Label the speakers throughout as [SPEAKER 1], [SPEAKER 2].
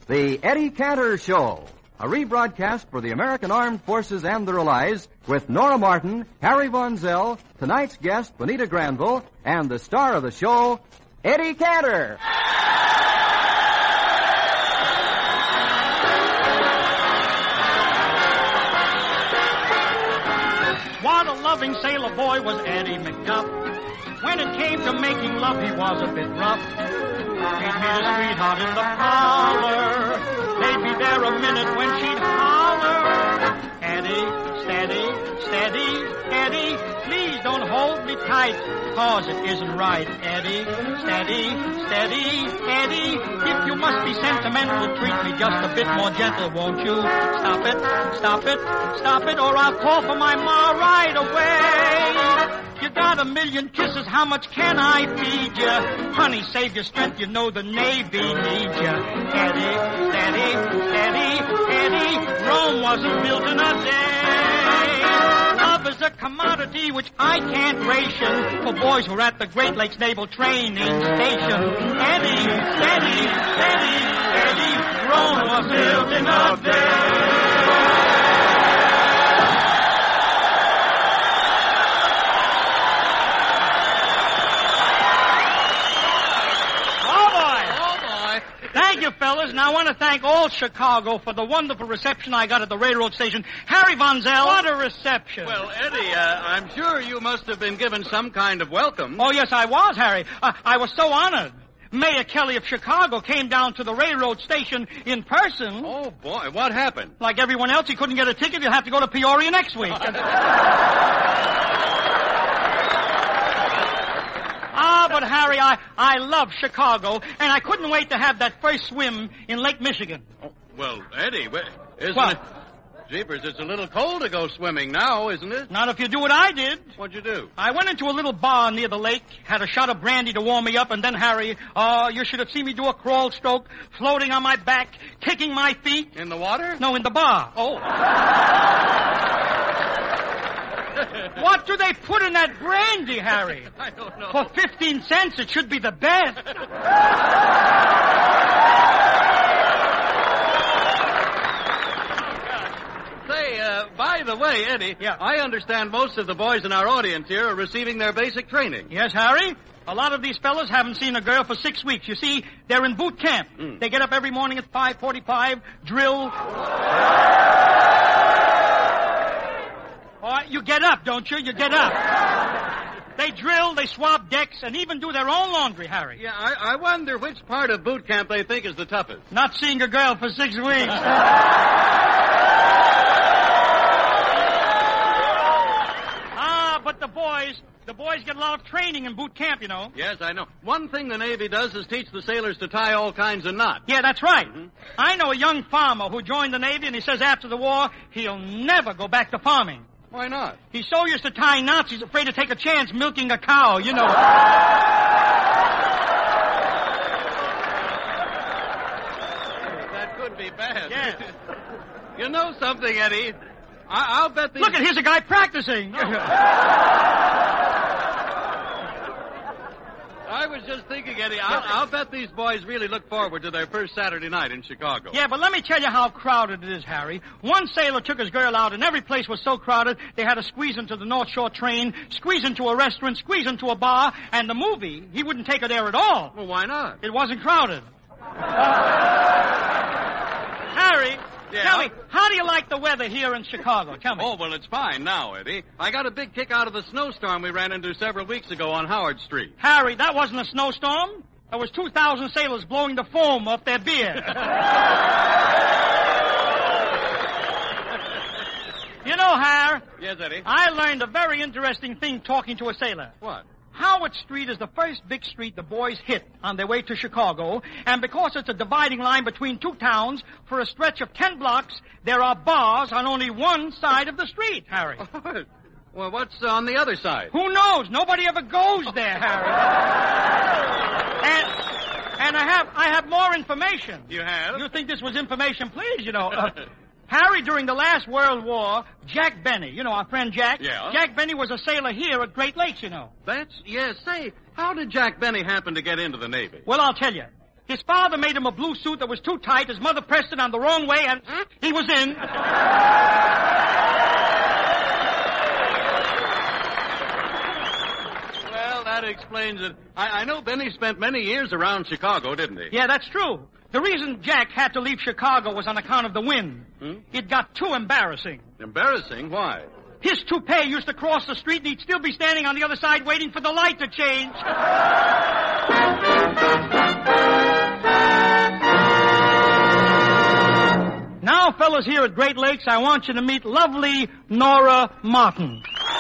[SPEAKER 1] The Eddie Cantor Show, a rebroadcast for the American Armed Forces and their allies with Nora Martin, Harry Von Zell, tonight's guest, Bonita Granville, and the star of the show, Eddie Cantor.
[SPEAKER 2] What a loving sailor boy was Eddie McDuff. When it came to making love, he was a bit rough. He'd meet a sweetheart in the parlor. They'd be there a minute when she'd holler. Eddie, steady, steady, Eddie, please don't hold me tight, 'cause it isn't right. Eddie, steady, steady, Eddie, if you must be sentimental, treat me just a bit more gentle, won't you? Stop it, stop it, stop it, or I'll call for my ma right away. You got a million kisses, how much can I feed you? Honey, save your strength, you know the Navy needs you. Eddie, steady, steady, Eddie, Rome wasn't built in a day. Love is a commodity which I can't ration for boys who are at the Great Lakes Naval Training Station. Eddie, steady, steady, Eddie, Rome was built in a day. Thank you, fellas. And I want to thank all Chicago for the wonderful reception I got at the railroad station. Harry Von Zell. What a reception.
[SPEAKER 3] Well, Eddie, I'm sure you must have been given some kind of welcome.
[SPEAKER 2] Oh, yes, I was, Harry. I was so honored. Mayor Kelly of Chicago came down to the railroad station in person.
[SPEAKER 3] Oh, boy. What happened?
[SPEAKER 2] Like everyone else, he couldn't get a ticket. He'll have to go to Peoria next week. But Harry, I love Chicago, and I couldn't wait to have that first swim in Lake Michigan.
[SPEAKER 3] Oh, well, Eddie, isn't it? Jeepers, it's a little cold to go swimming now, isn't it?
[SPEAKER 2] Not if you do what I did.
[SPEAKER 3] What'd you do?
[SPEAKER 2] I went into a little bar near the lake, had a shot of brandy to warm me up, and then, Harry, you should have seen me do a crawl stroke, floating on my back, kicking my feet.
[SPEAKER 3] In the water?
[SPEAKER 2] No, in the bar. Oh. What do they put in that brandy, Harry?
[SPEAKER 3] I don't know.
[SPEAKER 2] For 15 cents, it should be the best.
[SPEAKER 3] Say, by the way, Eddie,
[SPEAKER 2] yeah.
[SPEAKER 3] I understand most of the boys in our audience here are receiving their basic training.
[SPEAKER 2] Yes, Harry. A lot of these fellas haven't seen a girl for 6 weeks. You see, they're in boot camp. They get up every morning at 5:45, drill. You get up, don't you? You get up. They drill, they swab decks, and even do their own laundry, Harry.
[SPEAKER 3] Yeah, I wonder which part of boot camp they think is the toughest.
[SPEAKER 2] Not seeing a girl for 6 weeks. But the boys get a lot of training in boot camp, you know.
[SPEAKER 3] Yes, I know. One thing the Navy does is teach the sailors to tie all kinds of knots.
[SPEAKER 2] Yeah, that's right. Mm-hmm. I know a young farmer who joined the Navy, and he says after the war, he'll never go back to farming.
[SPEAKER 3] Why not?
[SPEAKER 2] He's so used to tying knots, he's afraid to take a chance milking a cow, you know.
[SPEAKER 3] That could be bad.
[SPEAKER 2] Yes.
[SPEAKER 3] You know something, Eddie? I'll bet these...
[SPEAKER 2] Look, here's a guy practicing.
[SPEAKER 3] I was just thinking, Eddie, I'll bet these boys really look forward to their first Saturday night in Chicago.
[SPEAKER 2] Yeah, but let me tell you how crowded it is, Harry. One sailor took his girl out, and every place was so crowded, they had to squeeze into the North Shore train, squeeze into a restaurant, squeeze into a bar, and the movie, he wouldn't take her there at all.
[SPEAKER 3] Well, why not?
[SPEAKER 2] It wasn't crowded. Harry...
[SPEAKER 3] Yeah?
[SPEAKER 2] Tell me, how do you like the weather here in Chicago? Tell me.
[SPEAKER 3] Oh, well, it's fine now, Eddie. I got a big kick out of the snowstorm we ran into several weeks ago on Howard Street.
[SPEAKER 2] Harry, that wasn't a snowstorm. There was 2,000 sailors blowing the foam off their beer. You know, Harry.
[SPEAKER 3] Yes, Eddie?
[SPEAKER 2] I learned a very interesting thing talking to a sailor.
[SPEAKER 3] What?
[SPEAKER 2] Howard Street is the first big street the boys hit on their way to Chicago, and because it's a dividing line between two towns, for a stretch of 10 blocks, there are bars on only one side of the street, Harry.
[SPEAKER 3] Well, what's on the other side?
[SPEAKER 2] Who knows? Nobody ever goes there, Harry. And I have more information.
[SPEAKER 3] You have?
[SPEAKER 2] You think this was information, please, you know. Harry, during the last World War, Jack Benny, you know our friend Jack?
[SPEAKER 3] Yeah.
[SPEAKER 2] Jack Benny was a sailor here at Great Lakes, you know.
[SPEAKER 3] Yes. Say, how did Jack Benny happen to get into the Navy?
[SPEAKER 2] Well, I'll tell you. His father made him a blue suit that was too tight. His mother pressed it on the wrong way, and he was in.
[SPEAKER 3] Well, that explains it. I know Benny spent many years around Chicago, didn't he?
[SPEAKER 2] Yeah, that's true. The reason Jack had to leave Chicago was on account of the wind. It got too embarrassing.
[SPEAKER 3] Embarrassing? Why?
[SPEAKER 2] His toupee used to cross the street, and he'd still be standing on the other side waiting for the light to change. Now, fellas here at Great Lakes, I want you to meet lovely Nora Martin.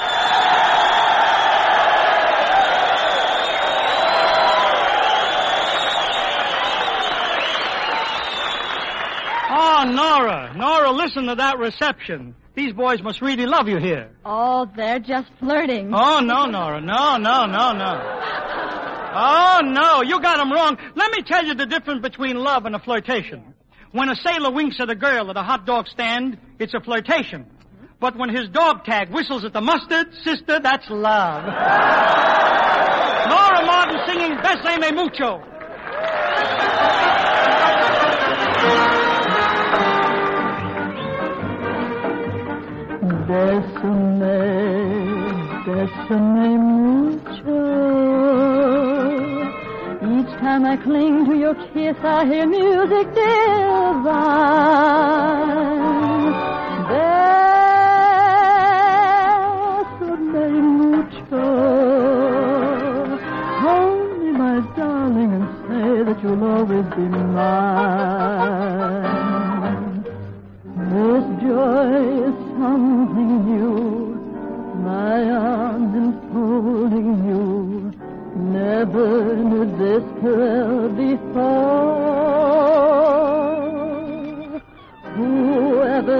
[SPEAKER 2] Oh, Nora, listen to that reception. These boys must really love you here.
[SPEAKER 4] Oh, they're just flirting.
[SPEAKER 2] Oh, no, Nora. No. Oh, no, you got them wrong. Let me tell you the difference between love and a flirtation. When a sailor winks at a girl at a hot dog stand, it's a flirtation. But when his dog tag whistles at the mustard, sister, that's love. Nora Martin singing Bésame Mucho.
[SPEAKER 4] Bésame mucho. Each time I cling to your kiss, I hear music divine. Bésame mucho. Hold me, my darling, and say that you'll always be mine. This joy is something new. My arms enfolding you. Never knew this thrill before. Whoever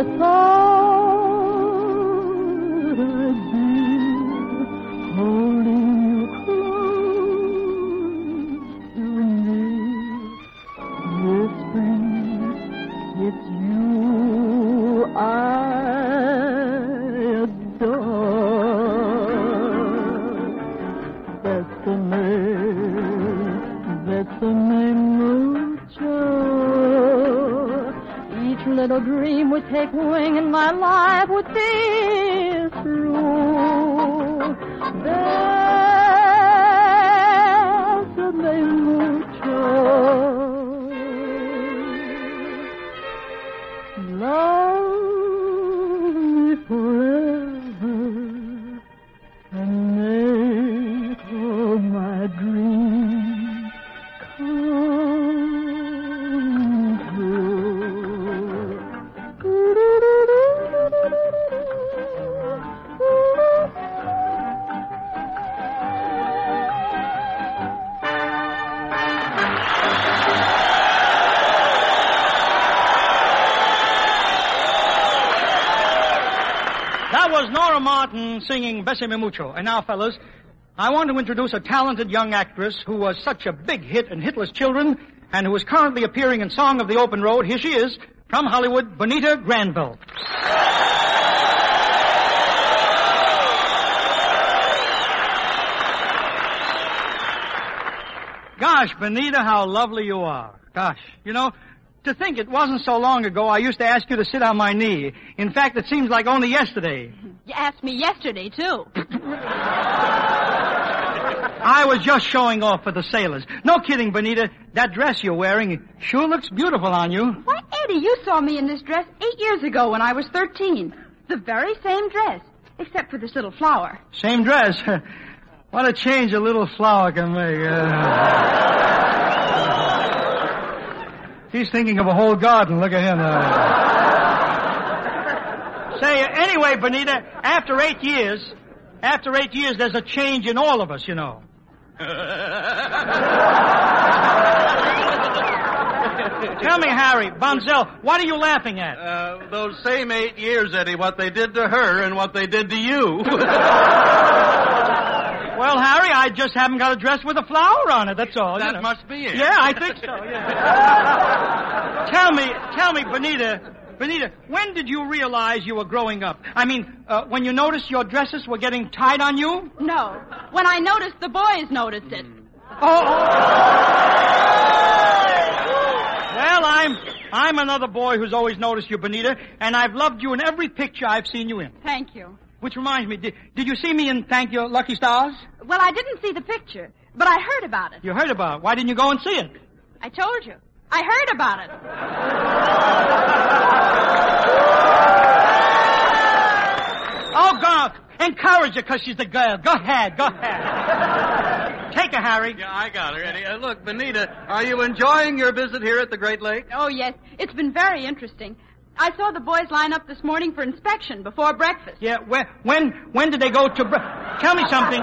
[SPEAKER 4] thought I'd be holding you close to me? Whispering, it's you I adore. Bésame mucho. Each little dream would take wing and my life would be through. Bésame mucho. Love me forever and make all my dreams come true.
[SPEAKER 2] That was Nora Martin singing Bésame Mucho. And now, fellas, I want to introduce a talented young actress who was such a big hit in Hitler's Children and who is currently appearing in Song of the Open Road. Here she is, from Hollywood, Bonita Granville. Gosh, Bonita, how lovely you are. Gosh, you know, to think it wasn't so long ago I used to ask you to sit on my knee. In fact, it seems like only yesterday.
[SPEAKER 4] You asked me yesterday, too.
[SPEAKER 2] I was just showing off for the sailors. No kidding, Bonita. That dress you're wearing sure looks beautiful on you.
[SPEAKER 4] Why, Eddie, you saw me in this dress 8 years ago when I was 13. The very same dress, except for this little flower.
[SPEAKER 2] Same dress? What a change a little flower can make. He's thinking of a whole garden. Look at him. Say, anyway, Bonita, after 8 years, there's a change in all of us, you know. Tell me, Harry, Bonzel, what are you laughing at?
[SPEAKER 3] Those same 8 years, Eddie, what they did to her and what they did to you.
[SPEAKER 2] Well, Harry, I just haven't got a dress with a flower on it, that's all.
[SPEAKER 3] That must be it.
[SPEAKER 2] Yeah, I think so, yeah. Tell me, Bonita, when did you realize you were growing up? I mean, when you noticed your dresses were getting tight on you?
[SPEAKER 4] No. When I noticed the boys noticed it.
[SPEAKER 2] Oh. I'm another boy who's always noticed you, Benita, and I've loved you in every picture I've seen you in.
[SPEAKER 4] Thank you.
[SPEAKER 2] Which reminds me, did you see me in Thank You, Lucky Stars?
[SPEAKER 4] Well, I didn't see the picture, but I heard about it.
[SPEAKER 2] You heard about it. Why didn't you go and see it?
[SPEAKER 4] I told you. I heard about it.
[SPEAKER 2] Oh, God. Encourage her because she's the girl. Go ahead. Take her, Harry.
[SPEAKER 3] Yeah, I got her, Eddie. Look, Benita, are you enjoying your visit here at the Great Lake?
[SPEAKER 4] Oh, yes. It's been very interesting. I saw the boys line up this morning for inspection before breakfast.
[SPEAKER 2] Yeah, when did they go to tell me something,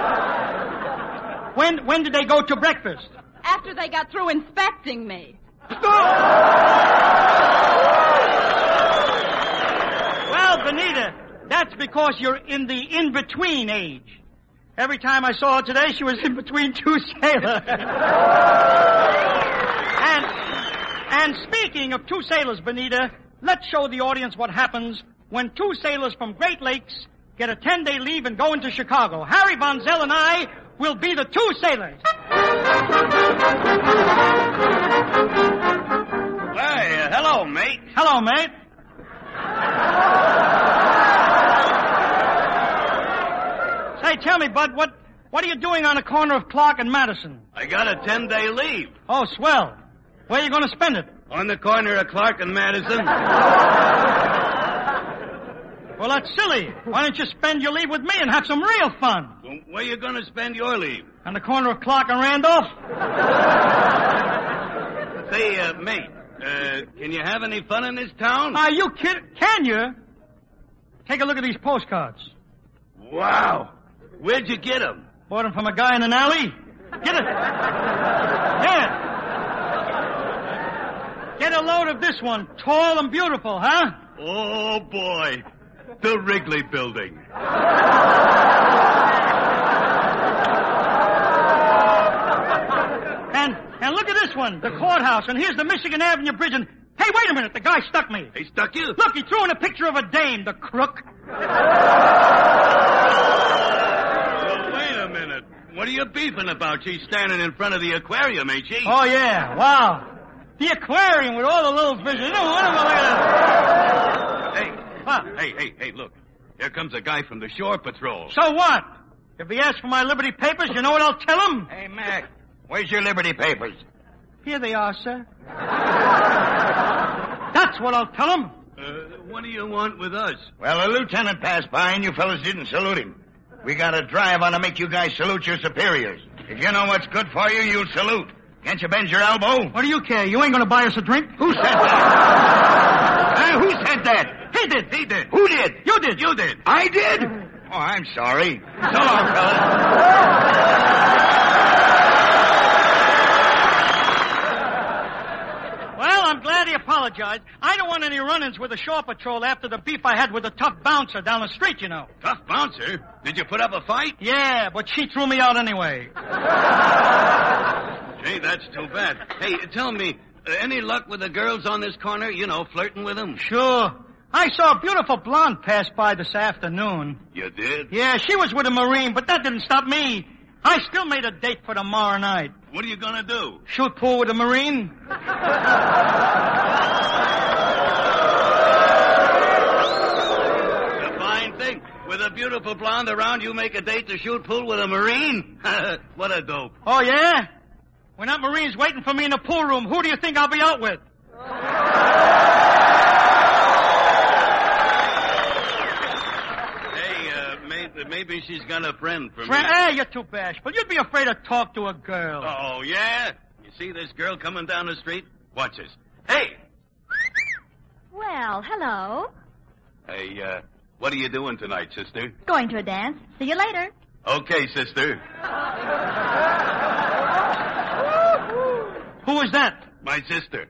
[SPEAKER 2] when did they go to breakfast?
[SPEAKER 4] After they got through inspecting me.
[SPEAKER 2] Well, Benita, that's because you're in the in-between age. Every time I saw her today, she was in between two sailors. And speaking of two sailors, Benita, let's show the audience what happens when two sailors from Great Lakes get a 10-day leave and go into Chicago. Harry Von Zell and I will be the two sailors.
[SPEAKER 3] Hey, hello, mate.
[SPEAKER 2] Hello, mate. Say, tell me, Bud, what are you doing on the corner of Clark and Madison?
[SPEAKER 3] I got a 10-day leave.
[SPEAKER 2] Oh, swell. Where are you going to spend it?
[SPEAKER 3] On the corner of Clark and Madison.
[SPEAKER 2] Well, that's silly. Why don't you spend your leave with me and have some real fun?
[SPEAKER 3] Well, where are you going to spend your leave?
[SPEAKER 2] On the corner of Clark and Randolph?
[SPEAKER 3] Say, mate, can you have any fun in this town?
[SPEAKER 2] Are you kidding? Can you? Take a look at these postcards.
[SPEAKER 3] Wow. Where'd you get them?
[SPEAKER 2] Bought them from a guy in an alley. Get it. Yeah. Get a load of this one. Tall and beautiful, huh?
[SPEAKER 3] Oh, boy. The Wrigley Building.
[SPEAKER 2] And look at this one, the courthouse, and here's the Michigan Avenue Bridge, and hey, wait a minute, the guy stuck me.
[SPEAKER 3] He stuck you?
[SPEAKER 2] Look, he threw in a picture of a dame, the crook.
[SPEAKER 3] Well, wait a minute. What are you beefing about? She's standing in front of the aquarium, ain't she?
[SPEAKER 2] Oh, yeah, wow. The aquarium with all the little fishes. You know, what am I looking at?
[SPEAKER 3] Hey, look. Here comes a guy from the Shore Patrol.
[SPEAKER 2] So what? If he asks for my Liberty papers, you know what I'll tell him?
[SPEAKER 5] Hey, Mac, where's your Liberty papers?
[SPEAKER 2] Here they are, sir. That's what I'll tell him.
[SPEAKER 3] What do you want with us?
[SPEAKER 5] Well, a lieutenant passed by and you fellas didn't salute him. We got a drive on to make you guys salute your superiors. If you know what's good for you, you'll salute. Can't you bend your elbow?
[SPEAKER 2] What do you care? You ain't going to buy us a drink?
[SPEAKER 5] Who said that? Who said that?
[SPEAKER 2] He did.
[SPEAKER 3] He did.
[SPEAKER 5] Who did?
[SPEAKER 2] You did.
[SPEAKER 3] You did.
[SPEAKER 5] I did? Oh, I'm sorry. So long, fellas.
[SPEAKER 2] Well, I'm glad he apologized. I don't want any run-ins with the Shore Patrol after the beef I had with the tough bouncer down the street, you know.
[SPEAKER 3] Tough bouncer? Did you put up a fight?
[SPEAKER 2] Yeah, but she threw me out anyway.
[SPEAKER 3] Gee, that's too bad. Hey, tell me, any luck with the girls on this corner? You know, flirting with them?
[SPEAKER 2] Sure. I saw a beautiful blonde pass by this afternoon.
[SPEAKER 3] You did?
[SPEAKER 2] Yeah, she was with a Marine, but that didn't stop me. I still made a date for tomorrow night.
[SPEAKER 3] What are you going to do?
[SPEAKER 2] Shoot pool with a Marine.
[SPEAKER 3] A fine thing. With a beautiful blonde around, you make a date to shoot pool with a Marine? What a dope.
[SPEAKER 2] Oh, yeah? When that Marine's waiting for me in the pool room, who do you think I'll be out with?
[SPEAKER 3] Maybe she's got a friend for me.
[SPEAKER 2] Hey, you're too bashful. You'd be afraid to talk to a girl.
[SPEAKER 3] Oh, yeah? You see this girl coming down the street? Watch this. Hey!
[SPEAKER 6] Well, hello.
[SPEAKER 3] Hey, what are you doing tonight, sister?
[SPEAKER 6] Going to a dance. See you later.
[SPEAKER 3] Okay, sister.
[SPEAKER 2] Who is that?
[SPEAKER 3] My sister.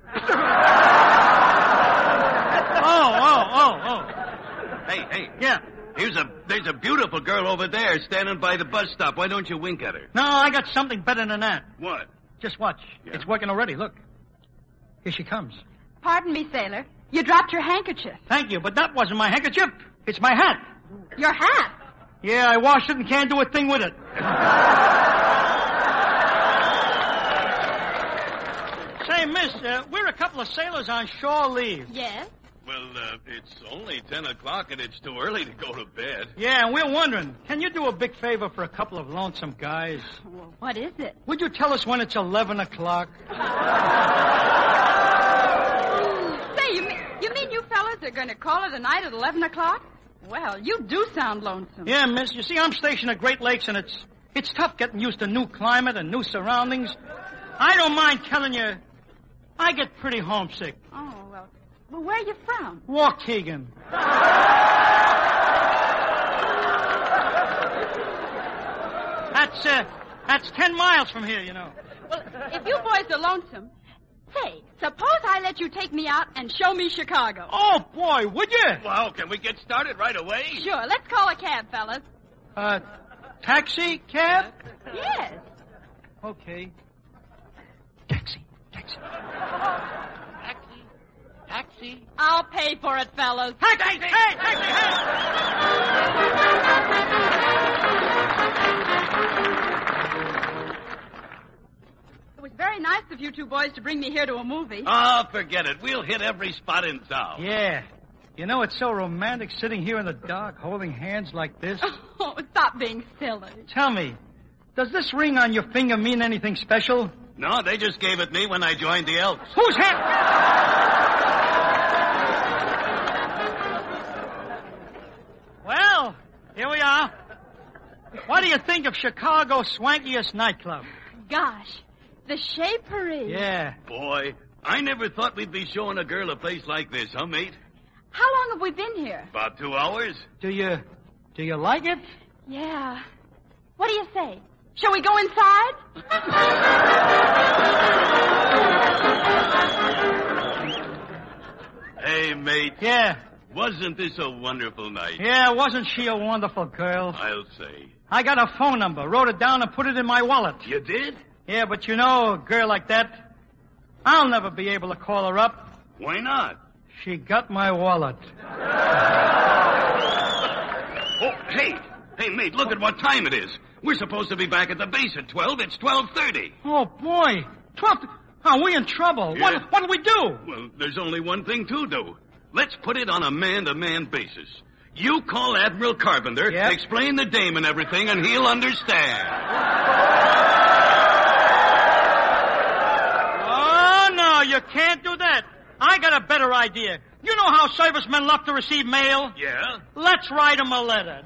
[SPEAKER 2] Oh.
[SPEAKER 3] Hey.
[SPEAKER 2] Yeah.
[SPEAKER 3] There's a beautiful girl over there standing by the bus stop. Why don't you wink at her?
[SPEAKER 2] No, I got something better than that.
[SPEAKER 3] What?
[SPEAKER 2] Just watch.
[SPEAKER 3] Yeah.
[SPEAKER 2] It's working already. Look. Here she comes.
[SPEAKER 4] Pardon me, sailor. You dropped your handkerchief.
[SPEAKER 2] Thank you, but that wasn't my handkerchief. It's my hat.
[SPEAKER 4] Your hat?
[SPEAKER 2] Yeah, I washed it and can't do a thing with it. Say, miss, we're a couple of sailors on shore leave.
[SPEAKER 4] Yes?
[SPEAKER 3] Well, it's only 10 o'clock and it's too early to go to bed.
[SPEAKER 2] Yeah, and we're wondering, can you do a big favor for a couple of lonesome guys?
[SPEAKER 4] Well, what is it?
[SPEAKER 2] Would you tell us when it's 11 o'clock?
[SPEAKER 4] Say, you mean you fellas are going to call it a night at 11 o'clock? Well, you do sound lonesome.
[SPEAKER 2] Yeah, miss. You see, I'm stationed at Great Lakes, and it's tough getting used to new climate and new surroundings. I don't mind telling you, I get pretty homesick.
[SPEAKER 4] Oh, well, where are you from?
[SPEAKER 2] Waukegan. That's 10 miles from here, you know.
[SPEAKER 4] Well, if you boys are lonesome, say, suppose I let you take me out and show me Chicago.
[SPEAKER 2] Oh, boy, would you?
[SPEAKER 3] Well, can we get started right away?
[SPEAKER 4] Sure, let's call a cab, fellas.
[SPEAKER 2] Taxi? Cab?
[SPEAKER 4] Yes.
[SPEAKER 2] Okay. Taxi.
[SPEAKER 3] Taxi.
[SPEAKER 4] I'll pay for it, fellas.
[SPEAKER 2] Taxi! Hey, taxi! Hey!
[SPEAKER 4] It was very nice of you two boys to bring me here to a movie.
[SPEAKER 3] Oh, forget it. We'll hit every spot in town.
[SPEAKER 2] Yeah. You know, it's so romantic sitting here in the dark holding hands like this.
[SPEAKER 4] Oh, stop being silly.
[SPEAKER 2] Tell me, does this ring on your finger mean anything special?
[SPEAKER 3] No, they just gave it me when I joined the Elks.
[SPEAKER 2] Whose hand? Well, here we are. What do you think of Chicago's swankiest nightclub?
[SPEAKER 4] Gosh, the Shapery.
[SPEAKER 2] Yeah.
[SPEAKER 3] Boy, I never thought we'd be showing a girl a place like this, huh, mate?
[SPEAKER 4] How long have we been here?
[SPEAKER 3] About 2 hours.
[SPEAKER 2] Do you like it?
[SPEAKER 4] Yeah. What do you say? Shall we go inside?
[SPEAKER 3] Hey, mate.
[SPEAKER 2] Yeah.
[SPEAKER 3] Wasn't this a wonderful night?
[SPEAKER 2] Yeah, wasn't she a wonderful girl?
[SPEAKER 3] I'll say.
[SPEAKER 2] I got her phone number, wrote it down, and put it in my wallet.
[SPEAKER 3] You did?
[SPEAKER 2] Yeah, but you know, a girl like that, I'll never be able to call her up.
[SPEAKER 3] Why not?
[SPEAKER 2] She got my wallet.
[SPEAKER 3] Oh, hey, mate, look at what time it is. We're supposed to be back at the base at 12. It's 12:30.
[SPEAKER 2] Oh, boy. 12. Are we in trouble?
[SPEAKER 3] Yeah.
[SPEAKER 2] What do we do?
[SPEAKER 3] Well, there's only one thing to do. Let's put it on a man-to-man basis. You call Admiral Carpenter,
[SPEAKER 2] Yep.
[SPEAKER 3] explain the dame and everything, and he'll understand.
[SPEAKER 2] Oh, no, you can't do that. I got a better idea. You know how servicemen love to receive mail?
[SPEAKER 3] Yeah?
[SPEAKER 2] Let's write them a letter.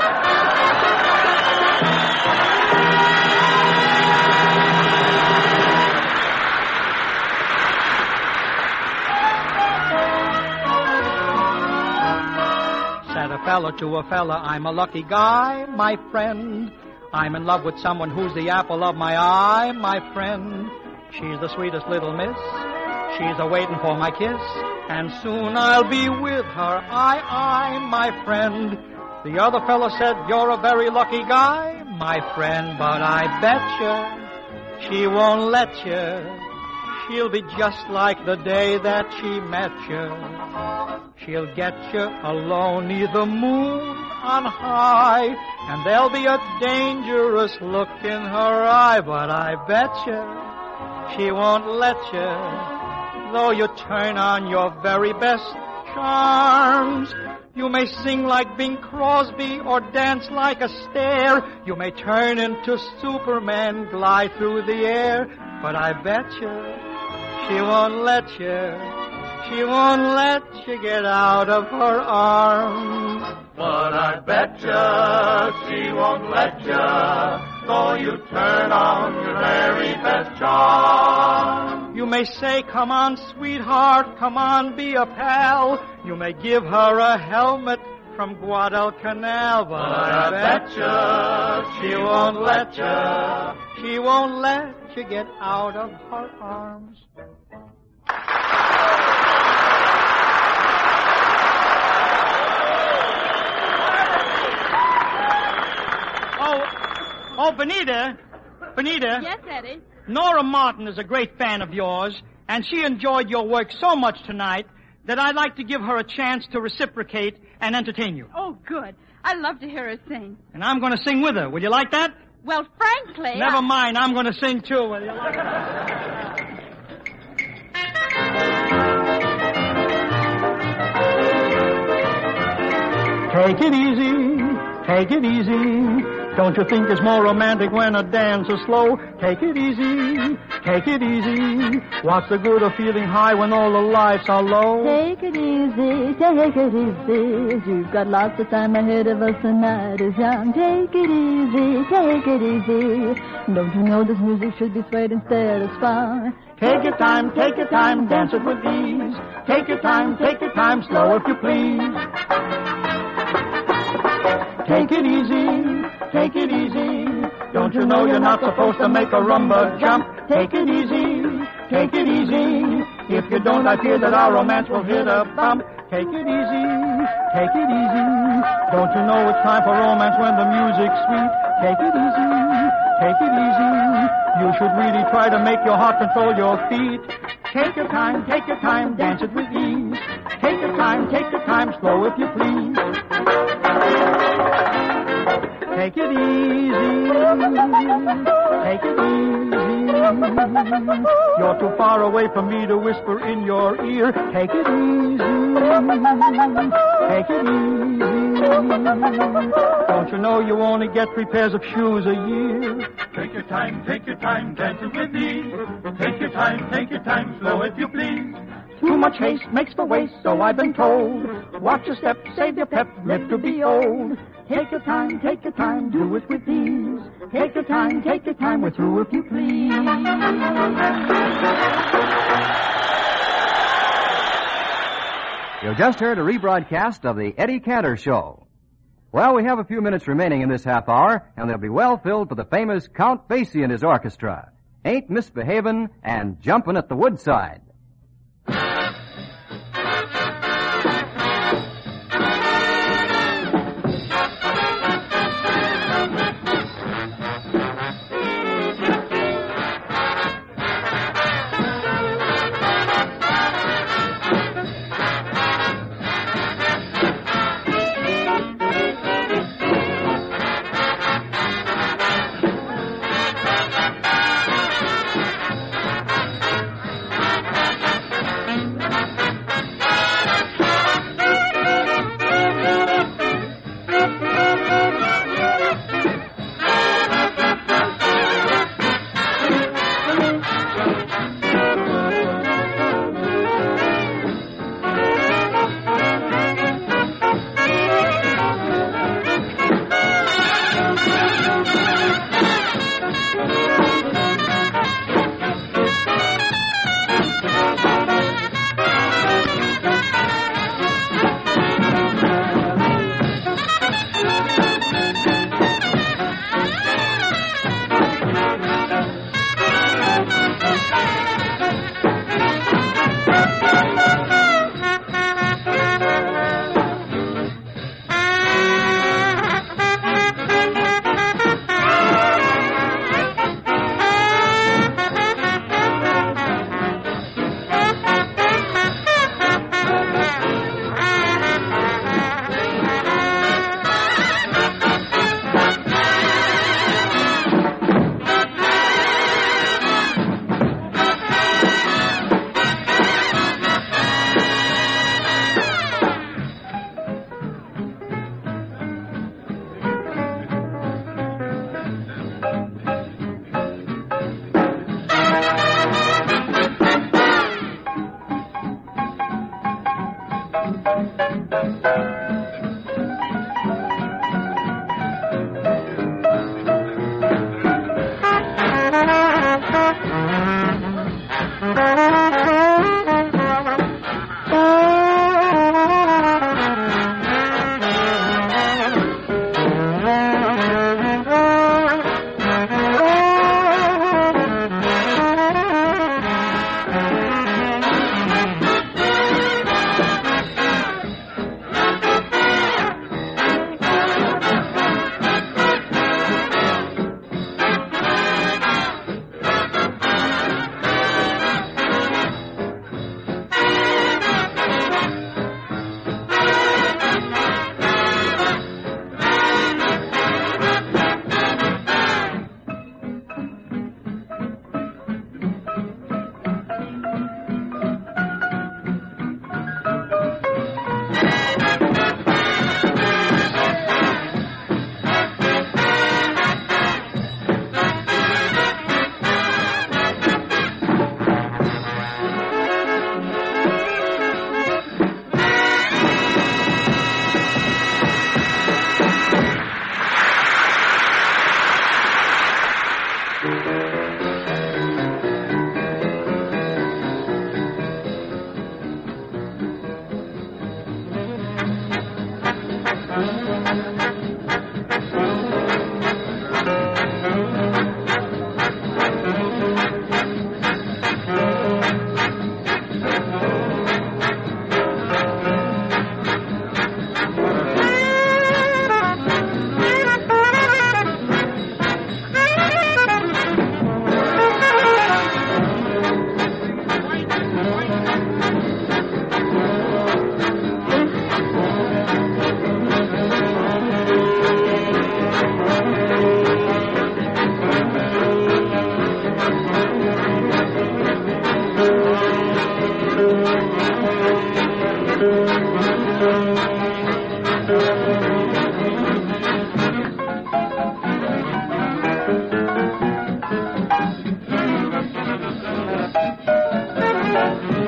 [SPEAKER 2] Said a fella to a fella, I'm a lucky guy, my friend. I'm in love with someone who's the apple of my eye, my friend. She's the sweetest little miss. She's a-waiting for my kiss. And soon I'll be with her, I, my friend. The other fella said, you're a very lucky guy, my friend. But I betcha she won't let you. She'll be just like the day that she met you. She'll get you alone neath the moon on high, and there'll be a dangerous look in her eye. But I betcha she won't let you, though you turn on your very best charms. You may sing like Bing Crosby or dance like a stair. You may turn into Superman, glide through the air. But I betcha she won't let you. She won't let you get out of her arms.
[SPEAKER 7] But I betcha she won't let you, though you turn on your very best charm.
[SPEAKER 2] You may say, come on, sweetheart, come on, be a pal. You may give her a helmet from Guadalcanal. But I betcha she won't let you. She won't let you get out of her arms. Oh, Benita.
[SPEAKER 4] Yes, Eddie.
[SPEAKER 2] Nora Martin is a great fan of yours, and she enjoyed your work so much tonight that I'd like to give her a chance to reciprocate and entertain you.
[SPEAKER 4] Oh, good. I love to hear her sing.
[SPEAKER 2] And I'm going to sing with her. Would you like that?
[SPEAKER 4] Well, frankly...
[SPEAKER 2] Never mind. I'm going to sing, too. Will you like that? Take it easy, take it easy. Don't you think it's more romantic when a dance is slow? Take it easy, take it easy. What's the good of feeling high when all the lights are low?
[SPEAKER 8] Take it easy, take it easy. You've got lots of time ahead of us, the night is young. Take it easy, take it easy. Don't you know this music should be swayed instead of spun?
[SPEAKER 2] Take your time, dance it with ease. Take your time, slow if you please. Take it easy, take it easy. Don't you know you're not supposed to make a rumba jump? Take it easy, take it easy. If you don't, I fear that our romance will hit a bump. Take it easy, take it easy. Don't you know it's time for romance when the music's sweet? Take it easy, take it easy. You should really try to make your heart control your feet. Take your time, dance it with ease. Take your time, slow if you please. Take it easy, take it easy. You're too far away from me to whisper in your ear. Take it easy, take it easy. Don't you know you only get 3 pairs of shoes a year?
[SPEAKER 7] Take your time, dance it with ease. Take your time, slow if you please.
[SPEAKER 2] Too much haste makes for waste, so I've been told. Watch your step, save your pep, live to be old. Take your time, do it with ease. Take your time, we're through if you please.
[SPEAKER 1] You just heard a rebroadcast of the Eddie Cantor Show. Well, we have a few minutes remaining in this half hour, and they'll be well filled for the famous Count Basie and his orchestra. Ain't Misbehavin' and Jumpin' at the Woodside.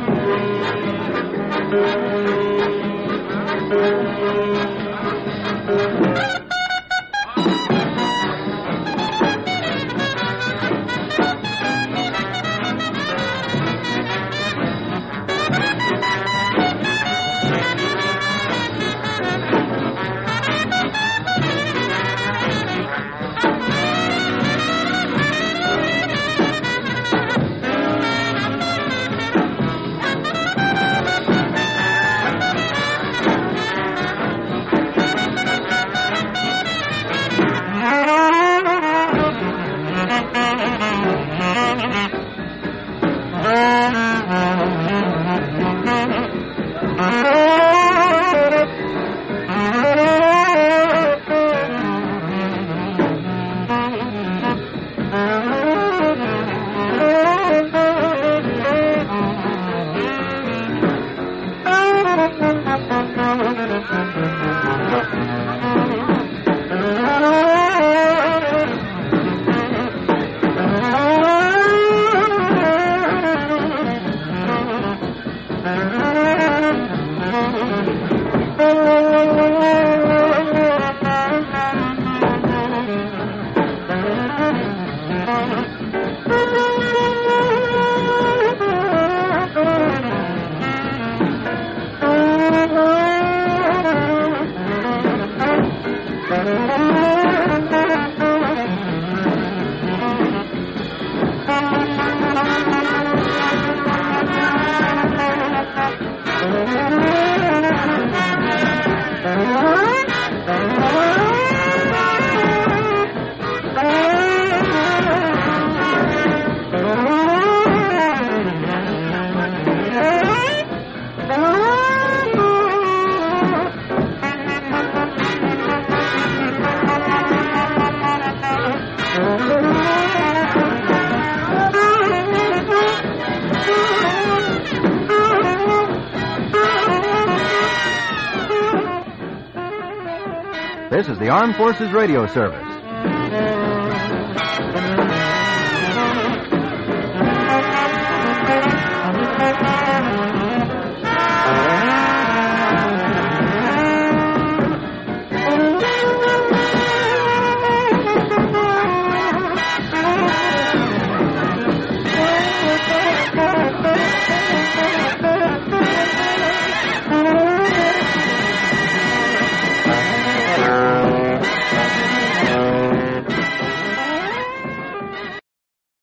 [SPEAKER 1] This is the Armed Forces Radio Service.